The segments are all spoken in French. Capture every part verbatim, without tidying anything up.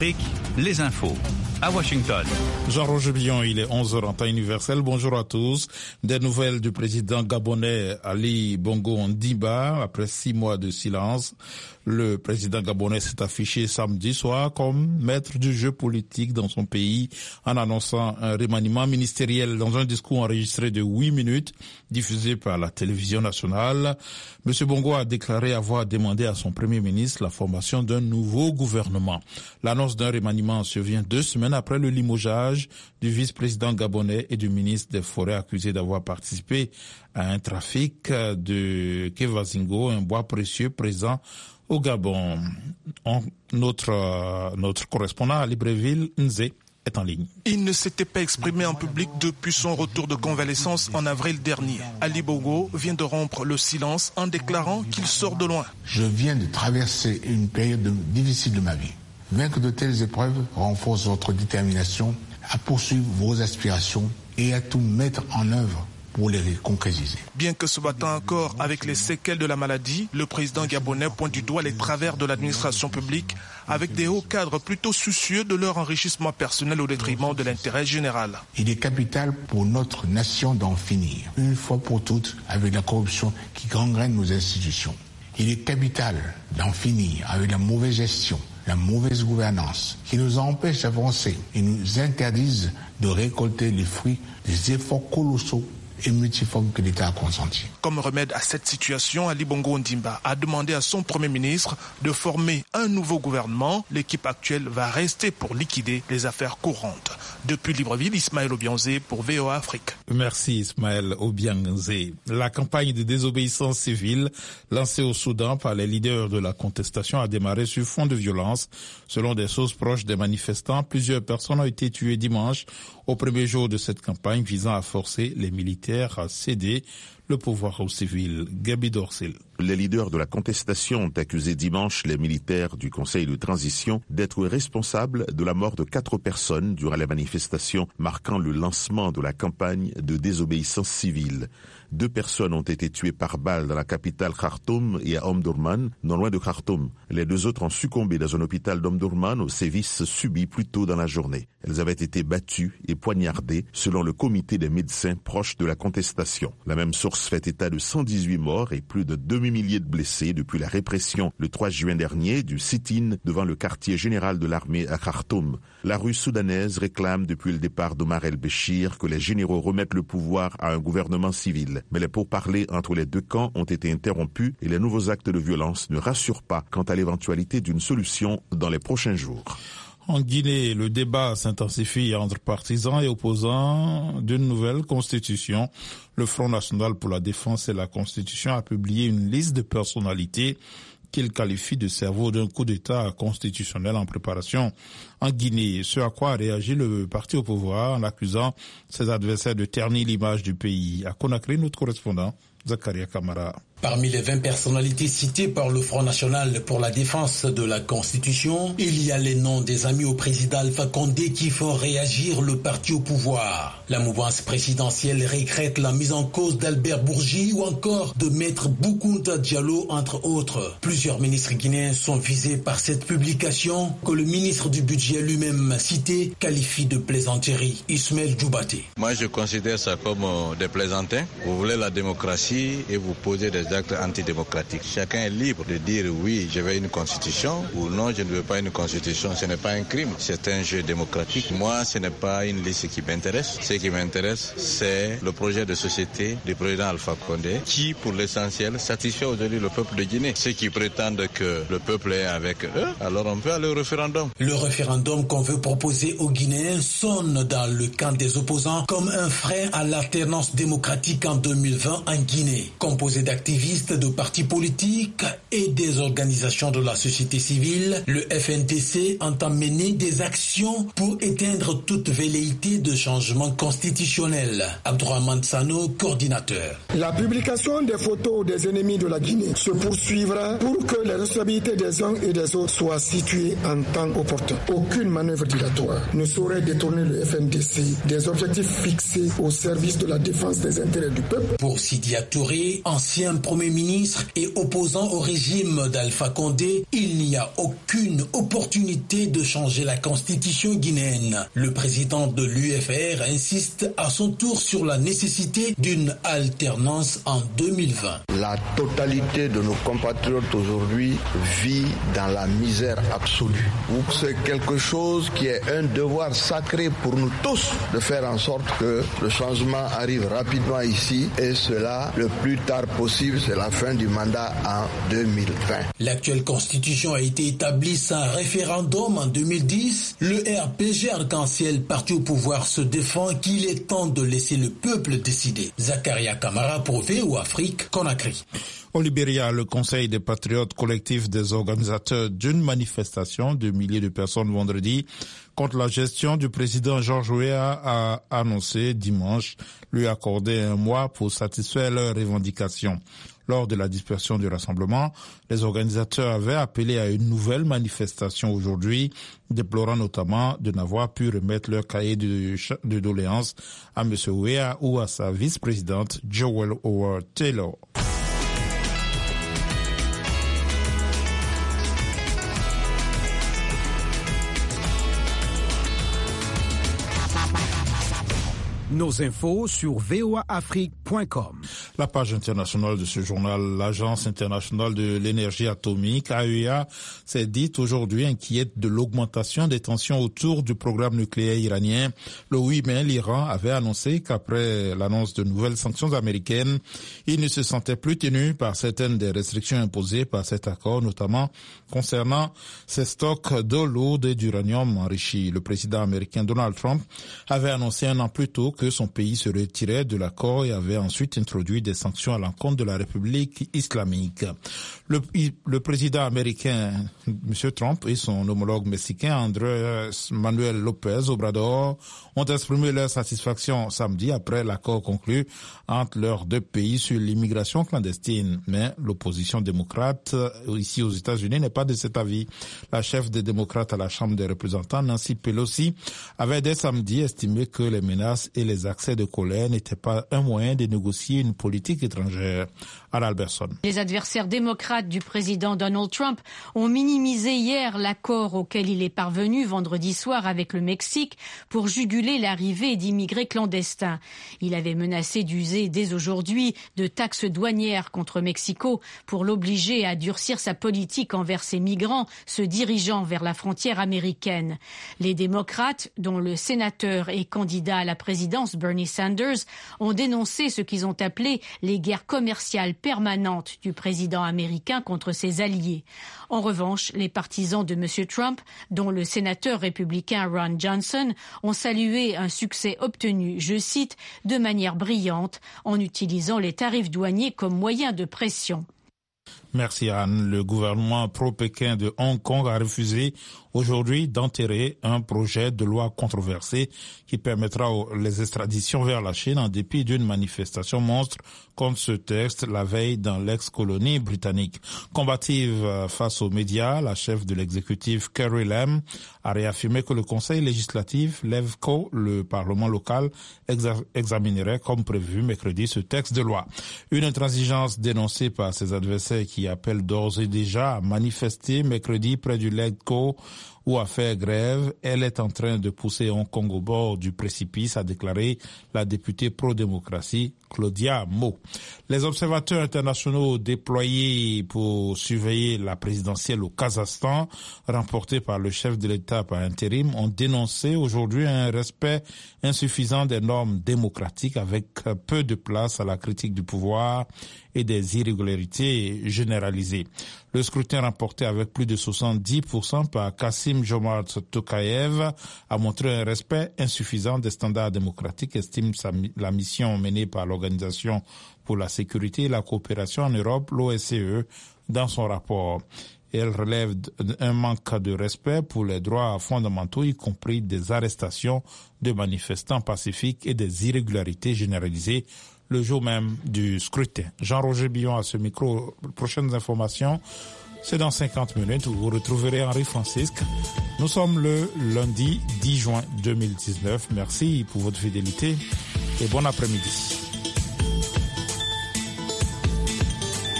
Les infos à Washington. Jean-Roger Billon, il est onze heures en temps universel. Bonjour à tous. Des nouvelles du président gabonais Ali Bongo Ondimba après six mois de silence. Le président gabonais s'est affiché samedi soir comme maître du jeu politique dans son pays en annonçant un remaniement ministériel dans un discours enregistré de huit minutes diffusé par la télévision nationale. Monsieur Bongo a déclaré avoir demandé à son premier ministre la formation d'un nouveau gouvernement. L'annonce d'un remaniement survient deux semaines après le limogeage du vice-président gabonais et du ministre des Forêts accusé d'avoir participé à un trafic de Kevazingo, un bois précieux présent au Gabon. On, notre, notre correspondant à Libreville, Nzé, est en ligne. Il ne s'était pas exprimé en public depuis son retour de convalescence en avril dernier. Ali Bongo vient de rompre le silence en déclarant qu'il sort de loin. Je viens de traverser une période difficile de ma vie. Vaincre de telles épreuves renforce votre détermination à poursuivre vos aspirations et à tout mettre en œuvre pour les concrétiser. Bien que se battant encore avec les séquelles de la maladie, le président gabonais pointe du doigt les travers de l'administration publique avec des hauts cadres plutôt soucieux de leur enrichissement personnel au détriment de l'intérêt général. Il est capital pour notre nation d'en finir, une fois pour toutes, avec la corruption qui gangrène nos institutions. Il est capital d'en finir avec la mauvaise gestion, la mauvaise gouvernance qui nous empêche d'avancer et nous interdisent de récolter les fruits des efforts colossaux et multiformes que l'État a consentis. Comme remède à cette situation, Ali Bongo Ondimba a demandé à son Premier ministre de former un nouveau gouvernement. L'équipe actuelle va rester pour liquider les affaires courantes. Depuis Libreville, Ismaël Obianzé pour V O A Afrique. Merci Ismaël Obianzé. La campagne de désobéissance civile lancée au Soudan par les leaders de la contestation a démarré sur fond de violence. Selon des sources proches des manifestants, plusieurs personnes ont été tuées dimanche au premier jour de cette campagne visant à forcer les militaires à céder le pouvoir aux civils. Gabi Dorsel. Les leaders de la contestation ont accusé dimanche les militaires du Conseil de transition d'être responsables de la mort de quatre personnes durant la manifestation marquant le lancement de la campagne de désobéissance civile. Deux personnes ont été tuées par balle dans la capitale Khartoum et à Omdurman, non loin de Khartoum. Les deux autres ont succombé dans un hôpital d'Omdurman aux sévices subis plus tôt dans la journée. Elles avaient été battues et poignardées selon le comité des médecins proches de la contestation. La même source fait état de cent dix-huit morts et plus de demi-millier de blessés depuis la répression le trois juin dernier du sit-in devant le quartier général de l'armée à Khartoum. La rue soudanaise réclame depuis le départ d'Omar el-Béchir que les généraux remettent le pouvoir à un gouvernement civil. Mais les pourparlers entre les deux camps ont été interrompus et les nouveaux actes de violence ne rassurent pas quant à l'éventualité d'une solution dans les prochains jours. En Guinée, le débat s'intensifie entre partisans et opposants d'une nouvelle constitution. Le Front national pour la défense et la Constitution a publié une liste de personnalités qu'il qualifie de cerveau d'un coup d'État constitutionnel en préparation en Guinée. Ce à quoi a réagi le parti au pouvoir en accusant ses adversaires de ternir l'image du pays. À Conakry, notre correspondant, Zakaria Kamara. Parmi les vingt personnalités citées par le Front national pour la défense de la Constitution, il y a les noms des amis au président Alpha Condé qui font réagir le parti au pouvoir. La mouvance présidentielle regrette la mise en cause d'Albert Bourgi ou encore de Maître Boukounta Diallo, entre autres. Plusieurs ministres guinéens sont visés par cette publication que le ministre du Budget lui-même cité qualifie de plaisanterie. Ismaël Djoubaté. Moi, je considère ça comme des plaisantins. Vous voulez la démocratie et vous posez des actes antidémocratiques. Chacun est libre de dire oui, je veux une constitution ou non, je ne veux pas une constitution. Ce n'est pas un crime, c'est un jeu démocratique. Moi, ce n'est pas une liste qui m'intéresse. Ce qui m'intéresse, c'est le projet de société du président Alpha Condé qui, pour l'essentiel, satisfait aujourd'hui le peuple de Guinée. Ceux qui prétendent que le peuple est avec eux, alors on peut aller au référendum. Le référendum qu'on veut proposer aux Guinéens sonne dans le camp des opposants comme un frein à l'alternance démocratique en deux mille vingt en Guinée. Composé d'activistes, de partis politiques et des organisations de la société civile, le F N D C entend mener des actions pour éteindre toute velléité de changement constitutionnel. Abdourahmane Sano, coordinateur. La publication des photos des ennemis de la Guinée se poursuivra pour que les responsabilités des uns et des autres soient situées en temps opportun. Aucune manœuvre dilatoire ne saurait détourner le F N D C des objectifs fixés au service de la défense des intérêts du peuple. Pour Sidia Touré, ancien Premier ministre et opposant au régime d'Alpha Condé, il n'y a aucune opportunité de changer la constitution guinéenne. Le président de l'U F R insiste à son tour sur la nécessité d'une alternance en deux mille vingt. La totalité de nos compatriotes aujourd'hui vit dans la misère absolue. C'est quelque chose qui est un devoir sacré pour nous tous de faire en sorte que le changement arrive rapidement ici et cela le plus tard possible, c'est la fin du mandat en deux mille vingt. L'actuelle constitution a été établie sans référendum en deux mille dix. Le R P G Arc-en-Ciel, parti au pouvoir, se défend qu'il est temps de laisser le peuple décider. Zakaria Kamara pour V O Afrique, Conakry. Au Libéria, le Conseil des patriotes collectifs des organisateurs d'une manifestation de milliers de personnes vendredi contre la gestion du président George Weah a annoncé dimanche lui accorder un mois pour satisfaire leurs revendications. Lors de la dispersion du rassemblement, les organisateurs avaient appelé à une nouvelle manifestation aujourd'hui, déplorant notamment de n'avoir pu remettre leur cahier de, de doléances à M. Weah ou à sa vice-présidente Joel Howard Taylor. Nos infos sur v o a afrique point com. La page internationale de ce journal, l'Agence internationale de l'énergie atomique, A E A, s'est dite aujourd'hui inquiète de l'augmentation des tensions autour du programme nucléaire iranien. Le huit mai, l'Iran avait annoncé qu'après l'annonce de nouvelles sanctions américaines, il ne se sentait plus tenu par certaines des restrictions imposées par cet accord, notamment concernant ses stocks d'eau lourde et d'uranium enrichi. Le président américain Donald Trump avait annoncé un an plus tôt que son pays se retirait de l'accord et avait ensuite introduit des sanctions à l'encontre de la République islamique. Le, le président américain, M. Trump, et son homologue mexicain, Andrés Manuel López Obrador, ont exprimé leur satisfaction samedi après l'accord conclu entre leurs deux pays sur l'immigration clandestine. Mais l'opposition démocrate ici aux États-Unis n'est pas de cet avis. La chef des démocrates à la Chambre des représentants, Nancy Pelosi, avait dès samedi estimé que les menaces et les accès de colère n'étaient pas un moyen de négocier une politique étrangère. Anna Alberson. Les adversaires démocrates du président Donald Trump ont minimisé hier l'accord auquel il est parvenu vendredi soir avec le Mexique pour juguler l'arrivée d'immigrés clandestins. Il avait menacé d'user dès aujourd'hui de taxes douanières contre Mexico pour l'obliger à durcir sa politique envers ces migrants se dirigeant vers la frontière américaine. Les démocrates, dont le sénateur et candidat à la présidence Bernie Sanders, ont dénoncé ce qu'ils ont appelé les guerres commerciales permanentes du président américain contre ses alliés. En revanche, les partisans de M. Trump, dont le sénateur républicain Ron Johnson, ont salué un succès obtenu, je cite, de manière brillante, en utilisant les tarifs douaniers comme moyen de pression. Merci Anne. Le gouvernement pro-Pékin de Hong Kong a refusé aujourd'hui d'enterrer un projet de loi controversé qui permettra les extraditions vers la Chine en dépit d'une manifestation monstre contre ce texte la veille dans l'ex-colonie britannique. Combative face aux médias, la chef de l'exécutif Carrie Lam a réaffirmé que le Conseil législatif, l'E V C O, le Parlement local, exa- examinerait comme prévu mercredi ce texte de loi. Une intransigeance dénoncée par ses adversaires qui appellent d'ores et déjà à manifester mercredi près du L E G C O ou à faire grève. Elle est en train de pousser Hong Kong au bord du précipice, a déclaré la députée pro-démocratie Claudia Mo. Les observateurs internationaux déployés pour surveiller la présidentielle au Kazakhstan, remportée par le chef de l'État par intérim, ont dénoncé aujourd'hui un respect insuffisant des normes démocratiques avec peu de place à la critique du pouvoir et des irrégularités généralisées. Le scrutin remporté avec plus de soixante-dix pour cent par Kassim Jomart Tokayev a montré un respect insuffisant des standards démocratiques, estime sa, la mission menée par l'Organisation pour la sécurité et la coopération en Europe, l'O S C E, dans son rapport. Elle relève un manque de respect pour les droits fondamentaux, y compris des arrestations de manifestants pacifiques et des irrégularités généralisées le jour même du scrutin. Jean-Roger Billon à ce micro. Prochaines informations, c'est dans cinquante minutes où vous retrouverez Henri Francisque. Nous sommes le lundi dix juin deux mille dix-neuf. Merci pour votre fidélité et bon après-midi.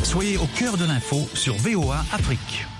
Soyez au cœur de l'info sur V O A Afrique.